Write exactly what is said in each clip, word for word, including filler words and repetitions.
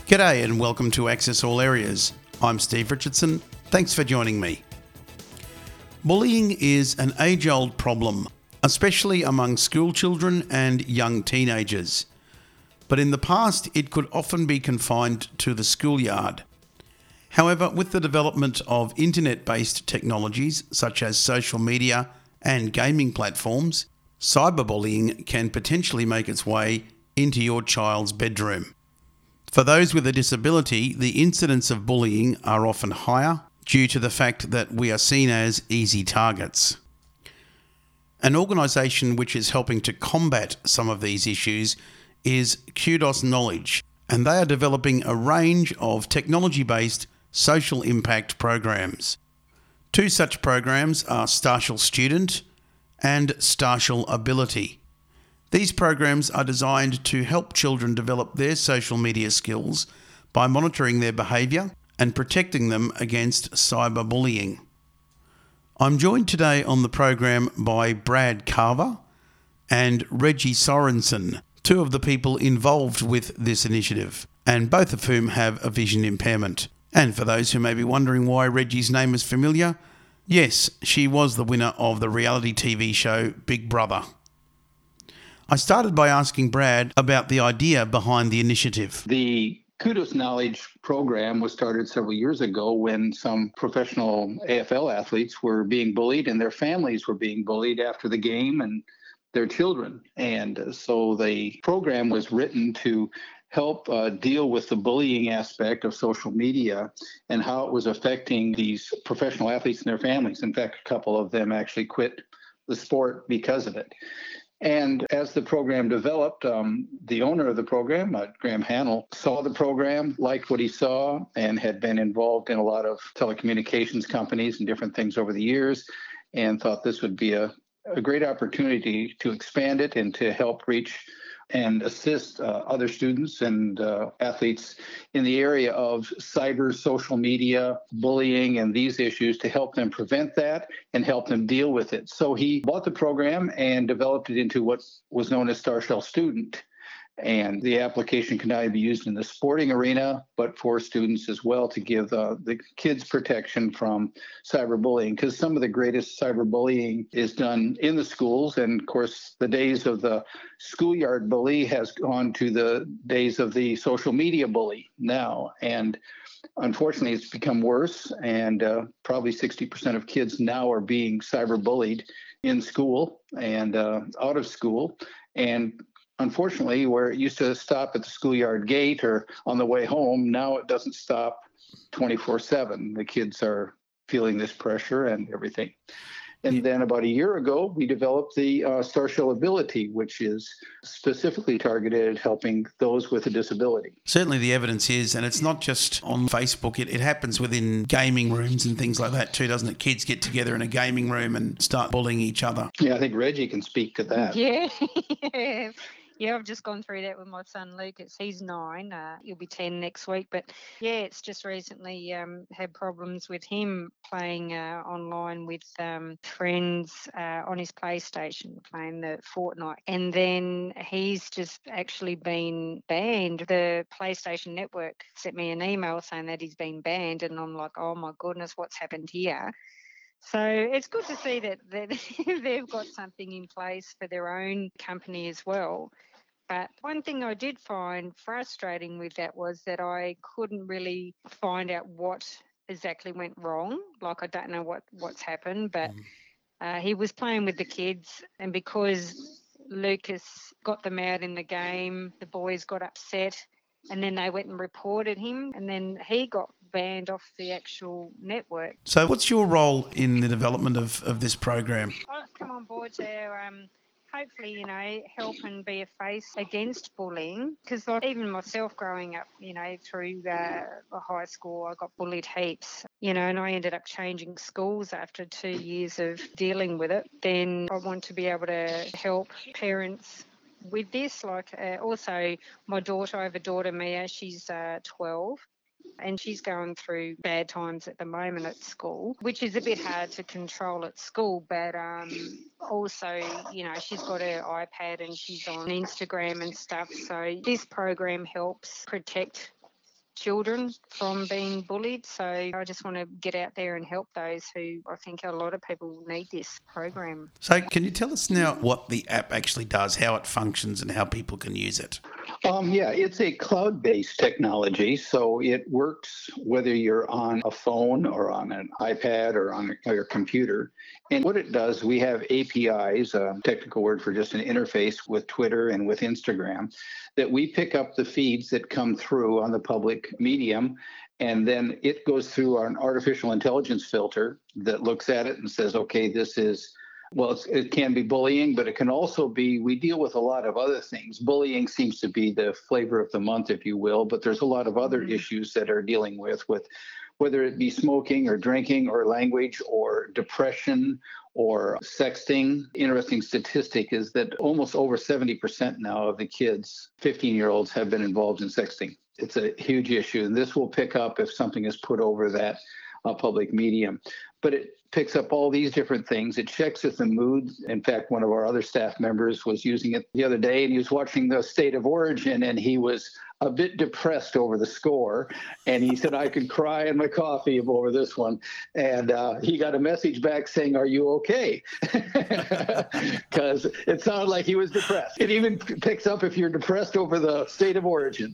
G'day and welcome to Access All Areas. I'm Steve Richardson. Thanks for joining me. Bullying is an age-old problem, especially among school children and young teenagers. But in the past, it could often be confined to the schoolyard. However, with the development of internet-based technologies such as social media and gaming platforms, cyberbullying can potentially make its way into your child's bedroom. For those with a disability, the incidents of bullying are often higher due to the fact that we are seen as easy targets. An organisation which is helping to combat some of these issues is Kudos Knowledge, and they are developing a range of technology-based social impact programs. Two such programs are Starshell Student and Starshell Ability. These programs are designed to help children develop their social media skills by monitoring their behaviour and protecting them against cyberbullying. I'm joined today on the program by Brad Carver and Reggie Sorensen, two of the people involved with this initiative, and both of whom have a vision impairment. And for those who may be wondering why Reggie's name is familiar, yes, she was the winner of the reality T V show Big Brother. I started by asking Brad about the idea behind the initiative. The Kudos Knowledge program was started several years ago when some professional A F L athletes were being bullied and their families were being bullied after the game and their children. And so the program was written to help uh, deal with the bullying aspect of social media and how it was affecting these professional athletes and their families. In fact, a couple of them actually quit the sport because of it. And as the program developed, um, the owner of the program, uh, Graham Hanel, saw the program, liked what he saw, and had been involved in a lot of telecommunications companies and different things over the years, and thought this would be a, a great opportunity to expand it and to help reach and assist uh, other students and uh, athletes in the area of cyber, social media, bullying, and these issues to help them prevent that and help them deal with it. So he bought the program and developed it into what was known as Starshell Student. And the application can now be used in the sporting arena, but for students as well to give uh, the kids protection from cyberbullying, because some of the greatest cyberbullying is done in the schools. And of course, the days of the schoolyard bully has gone to the days of the social media bully now. And unfortunately, it's become worse. And uh, probably sixty percent of kids now are being cyberbullied in school and uh, out of school. And unfortunately, where it used to stop at the schoolyard gate or on the way home, now it doesn't stop twenty-four seven. The kids are feeling this pressure and everything. And then about a year ago, we developed the uh, Starshell Ability, which is specifically targeted at helping those with a disability. Certainly the evidence is, and it's not just on Facebook, it, it happens within gaming rooms and things like that too, doesn't it? Kids get together in a gaming room and start bullying each other. Yeah, I think Reggie can speak to that. Yeah. Yeah, I've just gone through that with my son Lucas. He's nine. Uh, he'll be ten next week. But yeah, it's just recently um, had problems with him playing uh, online with um, friends uh, on his PlayStation, playing the Fortnite. And then he's just actually been banned. The PlayStation Network sent me an email saying that he's been banned. And I'm like, oh my goodness, what's happened here? So it's good to see that, that they've got something in place for their own company as well. But one thing I did find frustrating with that was that I couldn't really find out what exactly went wrong. Like, I don't know what, what's happened, but uh, he was playing with the kids, and because Lucas got them out in the game, the boys got upset, and then they went and reported him, and then he got banned off the actual network. So what's your role in the development of, of this program? I've come on board to um, hopefully, you know, help and be a face against bullying, because like, even myself growing up, you know, through uh, high school, I got bullied heaps, you know, and I ended up changing schools after two years of dealing with it. Then I want to be able to help parents with this. Like uh, also my daughter, I have a daughter, Mia, she's uh, twelve. And she's going through bad times at the moment at school, which is a bit hard to control at school. But um, also, you know, she's got her iPad and she's on Instagram and stuff. So this program helps protect children from being bullied. So I just want to get out there and help those who I think a lot of people need this program. So can you tell us now what the app actually does, how it functions and how people can use it? Um, yeah, it's a cloud-based technology, so it works whether you're on a phone or on an iPad or on your computer. And what it does, we have A P Is, a technical word for just an interface with Twitter and with Instagram, that we pick up the feeds that come through on the public medium, and then it goes through an artificial intelligence filter that looks at it and says, okay, this is Well, it's, it can be bullying, but it can also be, we deal with a lot of other things. Bullying seems to be the flavor of the month, if you will, but there's a lot of other mm-hmm. issues that are dealing with, with whether it be smoking or drinking or language or depression or sexting. Interesting statistic is that almost over seventy percent now of the kids, fifteen-year-olds, have been involved in sexting. It's a huge issue, and this will pick up if something is put over that uh, public medium. But it picks up all these different things. It checks if the mood. In fact, one of our other staff members was using it the other day, and he was watching the State of Origin, and he was a bit depressed over the score. And he said, I could cry in my coffee over this one. And uh, he got a message back saying, are you okay? Because it sounded like he was depressed. It even picks up if you're depressed over the State of Origin.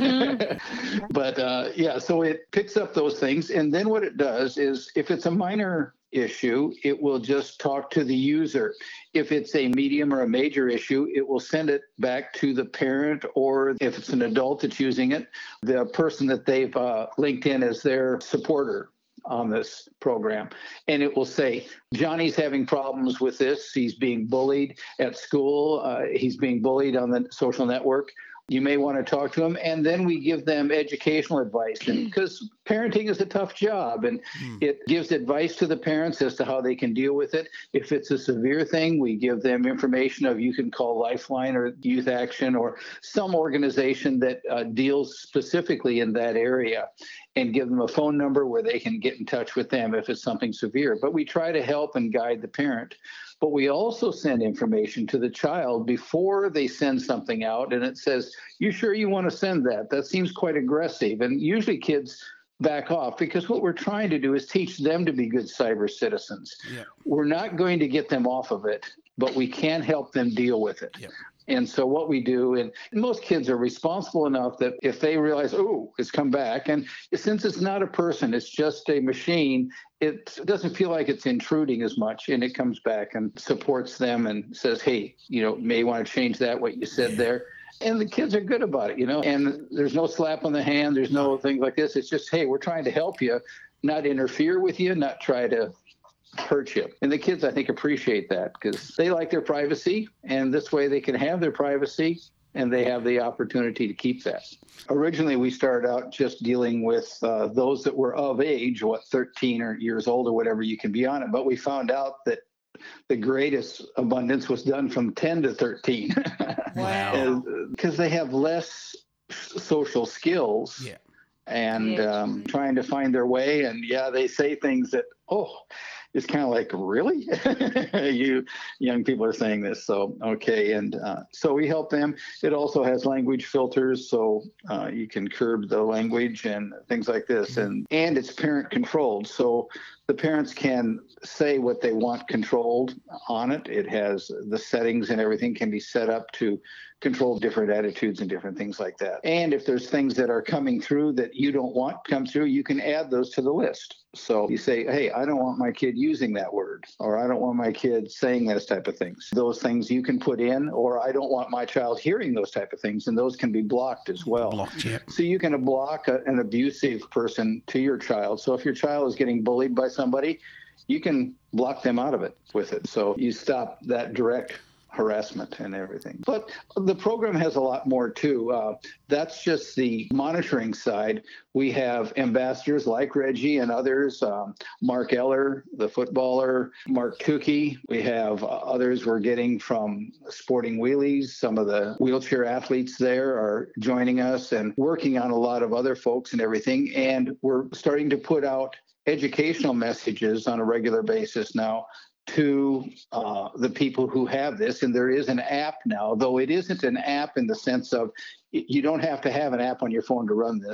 But uh, yeah, so it picks up those things. And then what it does is if it's a minor issue, it will just talk to the user. If it's a medium or a major issue, it will send it back to the parent, or if it's an adult that's using it, the person that they've uh, linked in as their supporter on this program. And it will say, Johnny's having problems with this. He's being bullied at school. Uh, he's being bullied on the social network. You may want to talk to them, and then we give them educational advice, because parenting is a tough job, and mm. it gives advice to the parents as to how they can deal with it. If it's a severe thing, we give them information of you can call Lifeline or Youth Action or some organization that uh, deals specifically in that area, and give them a phone number where they can get in touch with them if it's something severe. But we try to help and guide the parent. But we also send information to the child before they send something out, and it says, you sure you want to send that? That seems quite aggressive. And usually kids back off, because what we're trying to do is teach them to be good cyber citizens. Yeah. We're not going to get them off of it, but we can help them deal with it. Yeah. And so what we do, and most kids are responsible enough that if they realize, oh, it's come back, and since it's not a person, it's just a machine, it doesn't feel like it's intruding as much, and it comes back and supports them and says, hey, you know, may want to change that, what you said there. And the kids are good about it, you know, and there's no slap on the hand. There's no things like this. It's just, hey, we're trying to help you, not interfere with you, not try to hurt you. And the kids, I think, appreciate that, because they like their privacy, and this way they can have their privacy and they have the opportunity to keep that. Originally, we started out just dealing with uh, those that were of age, what, thirteen or years old or whatever, you can be on it. But we found out that the greatest abundance was done from ten to thirteen. Wow. Because they have less social skills. Yeah. And yeah. Um, trying to find their way. And yeah, they say things that, oh, it's kind of like, really? You young people are saying this. So, okay. And uh, so we help them. It also has language filters, so uh, you can curb the language and things like this. And, and it's parent controlled. So the parents can say what they want controlled on it. It has the settings and everything can be set up to control different attitudes and different things like that. And if there's things that are coming through that you don't want come through, you can add those to the list. So you say, hey, I don't want my kid using that word, or I don't want my kid saying those type of things. Those things you can put in, or I don't want my child hearing those type of things, and those can be blocked as well. Blocked, yeah. So you can block a, an abusive person to your child. So if your child is getting bullied by somebody, you can block them out of it with it. So you stop that direct harassment and everything. But the program has a lot more too. Uh, that's just the monitoring side. We have ambassadors like Reggie and others, um, Mark Eller, the footballer, Mark Tukey. We have uh, others we're getting from Sporting Wheelies. Some of the wheelchair athletes there are joining us and working on a lot of other folks and everything. And we're starting to put out educational messages on a regular basis now to uh, the people who have this. And there is an app now, though it isn't an app in the sense of you don't have to have an app on your phone to run this.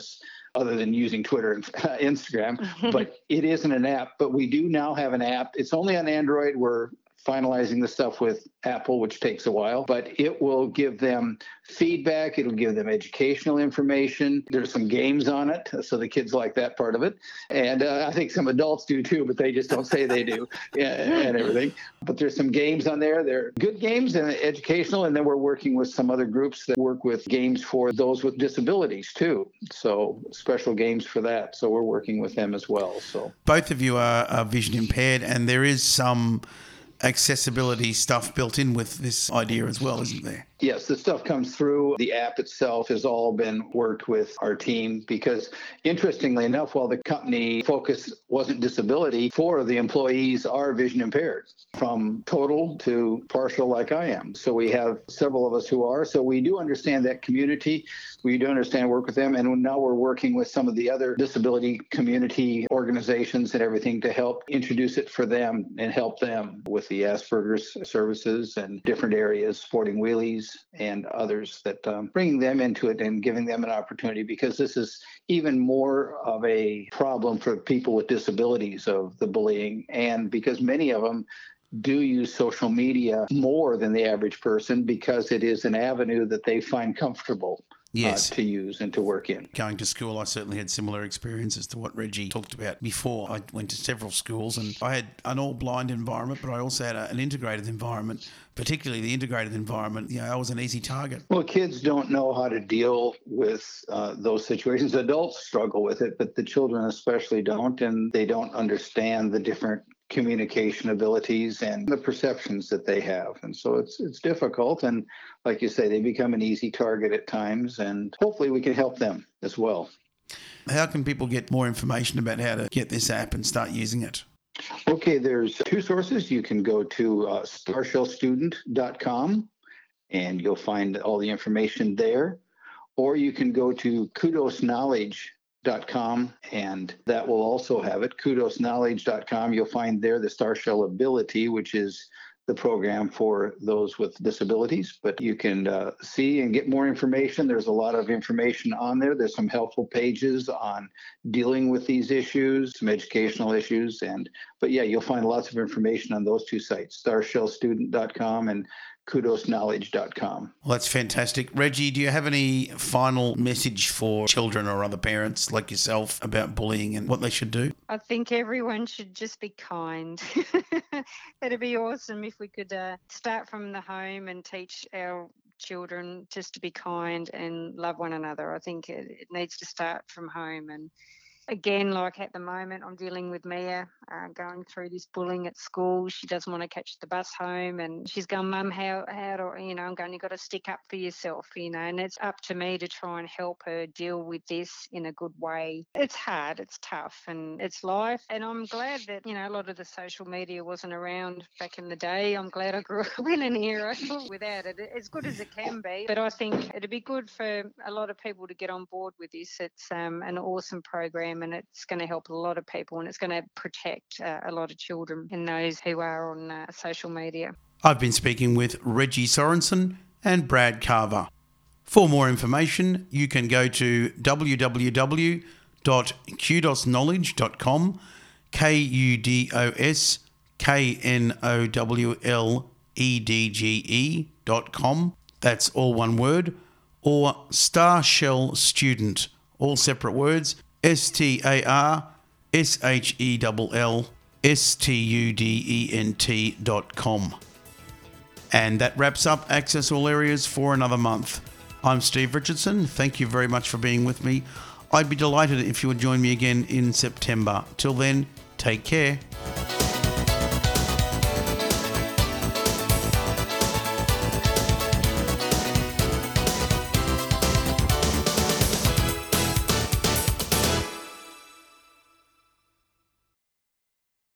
other than using Twitter and uh, Instagram. But it isn't an app. But we do now have an app. It's only on Android. We're finalizing the stuff with Apple, which takes a while, but it will give them feedback. It'll give them educational information. There's some games on it, so the kids like that part of it. And uh, I think some adults do too, but they just don't say they do and everything. But there's some games on there. They're good games and educational. And then we're working with some other groups that work with games for those with disabilities too. So special games for that. So we're working with them as well. So both of you are, are vision impaired, and there is some accessibility stuff built in with this idea as well, isn't there? Yes, the stuff comes through. The app itself has all been worked with our team because, interestingly enough, while the company focus wasn't disability, four of the employees are vision impaired, from total to partial like I am. So we have several of us who are. So we do understand that community. We do understand work with them. And now we're working with some of the other disability community organizations and everything to help introduce it for them and help them with the Asperger's services and different areas, sporting wheelies, and others, that um, bringing them into it and giving them an opportunity, because this is even more of a problem for people with disabilities of the bullying, and because many of them do use social media more than the average person because it is an avenue that they find comfortable. Yes. Uh, to use and to work in. Going to school, I certainly had similar experiences to what Reggie talked about before. I went to several schools and I had an all-blind environment, but I also had a, an integrated environment, particularly the integrated environment. You know, I was an easy target. Well, kids don't know how to deal with uh, those situations. Adults struggle with it, but the children especially don't, and they don't understand the different communication abilities and the perceptions that they have. And so it's it's difficult. And like you say, they become an easy target at times. And hopefully we can help them as well. How can people get more information about how to get this app and start using it? Okay, there's two sources. You can go to uh, star shell student dot com and you'll find all the information there. Or you can go to kudos knowledge dot com, and that will also have it. kudos knowledge dot com. You'll find there the StarShell Ability, which is the program for those with disabilities. But you can uh, see and get more information. There's a lot of information on there. There's some helpful pages on dealing with these issues, some educational issues. And but yeah, you'll find lots of information on those two sites, star shell student dot com and kudos knowledge dot com. Well, that's fantastic. Reggie, do you have any final message for children or other parents like yourself about bullying and what they should do? I think everyone should just be kind. It'd be awesome if we could uh, start from the home and teach our children just to be kind and love one another. I think it, it needs to start from home. And again, like at the moment, I'm dealing with Mia uh, going through this bullying at school. She doesn't want to catch the bus home, and she's going, Mum, how, how do, you know, I'm going, you've got to stick up for yourself, you know, and it's up to me to try and help her deal with this in a good way. It's hard, it's tough, and it's life. And I'm glad that, you know, a lot of the social media wasn't around back in the day. I'm glad I grew up in an era without it. As good as it can be. But I think it'd be good for a lot of people to get on board with this. It's um, an awesome program, and it's going to help a lot of people, and it's going to protect uh, a lot of children and those who are on uh, social media. I've been speaking with Reggie Sorensen and Brad Carver. For more information, you can go to w w w dot kudos knowledge dot com, K U D O S K N O W L E D G E dot com. That's all one word. Or StarShell Student, all separate words, S T A R S H E L L S T U D E N T dot com. And that wraps up Access All Areas for another month. I'm Steve Richardson. Thank you very much for being with me. I'd be delighted if you would join me again in September. Till then, take care.